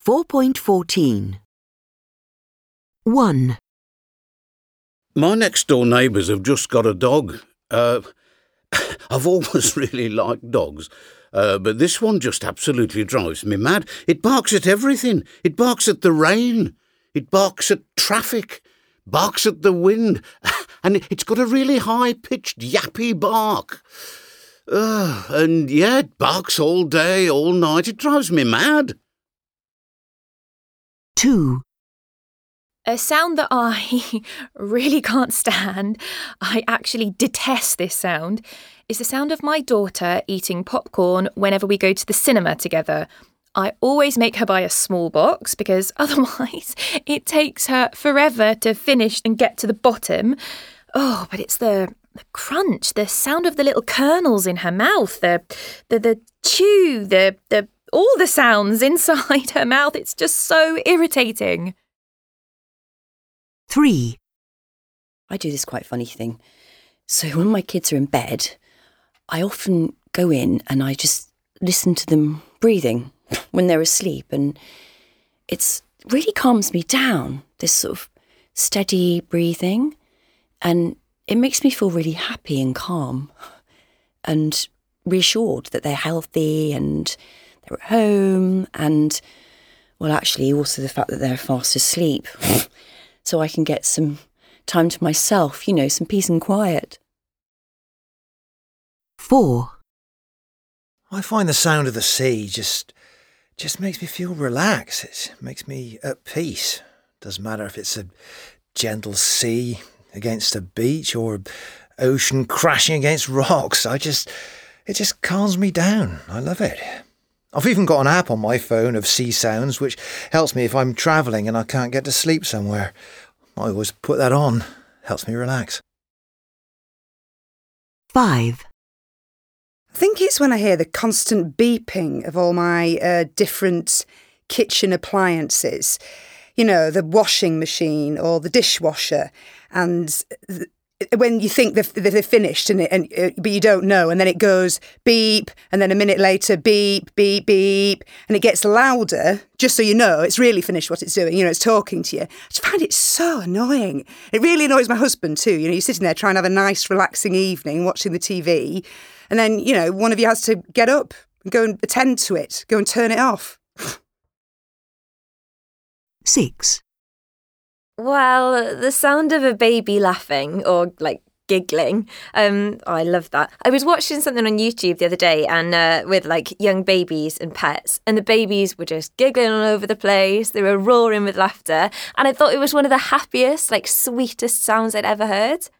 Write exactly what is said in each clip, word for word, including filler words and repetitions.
four point fourteen. one. My next-door neighbours have just got a dog. Uh, I've always really liked dogs, uh, but this one just absolutely drives me mad. It barks at everything. It barks at the rain. It barks at traffic. Barks at the wind. And it's got a really high-pitched, yappy bark. Uh, and yeah, it barks all day, all night. It drives me mad. two. A sound that I really can't stand, I actually detest this sound, is the sound of my daughter eating popcorn whenever we go to the cinema together. I always make her buy a small box because otherwise it takes her forever to finish and get to the bottom. Oh, but it's the, the crunch, the sound of the little kernels in her mouth, the the, the chew, the, the all the sounds inside her mouth. It's just so irritating. three. I do this quite funny thing. So when my kids are in bed, I often go in and I just listen to them breathing when they're asleep, and it's really calms me down, this sort of steady breathing, and it makes me feel really happy and calm and reassured that they're healthy and they're at home, and, well, actually also the fact that they're fast asleep. So I can get some time to myself, you know, some peace and quiet. four. I find the sound of the sea just just makes me feel relaxed. It makes me at peace. Doesn't matter if it's a gentle sea against a beach or ocean crashing against rocks. I just it just calms me down. I love it. I've even got an app on my phone of sea sounds which helps me if I'm travelling and I can't get to sleep somewhere. I always put that on. Helps me relax. five. I think it's when I hear the constant beeping of all my uh, different kitchen appliances. You know, the washing machine or the dishwasher, and th- when you think they've, they've finished, and, it, and uh, but you don't know, and then it goes beep, and then a minute later beep, beep, beep, and it gets louder, just so you know it's really finished what it's doing. You know, it's talking to you. I just find it so annoying. It really annoys my husband too. You know, you're sitting there trying to have a nice, relaxing evening, watching the T V, and then, you know, one of you has to get up and go and attend to it, go and turn it off. six. Well, the sound of a baby laughing or, like, giggling, um, oh, I love that. I was watching something on YouTube the other day and uh, with, like, young babies and pets, and the babies were just giggling all over the place. They were roaring with laughter, and I thought it was one of the happiest, like, sweetest sounds I'd ever heard.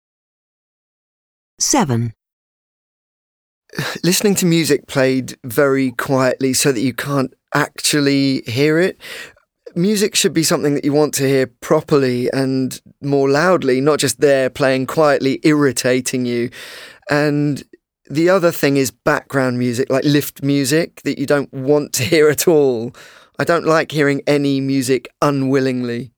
seven. Listening to music played very quietly so that you can't actually hear it. Music should be something that you want to hear properly and more loudly, not just there playing quietly, irritating you. And the other thing is background music, like lift music, that you don't want to hear at all. I don't like hearing any music unwillingly.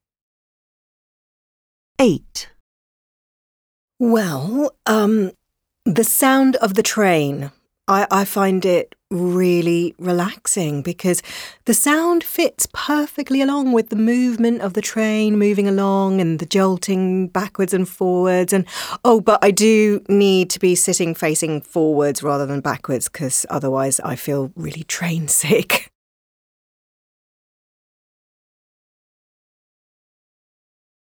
eight. Well, um, the sound of the train. I, I find it really relaxing because the sound fits perfectly along with the movement of the train moving along and the jolting backwards and forwards. And oh, but I do need to be sitting facing forwards rather than backwards because otherwise I feel really train sick.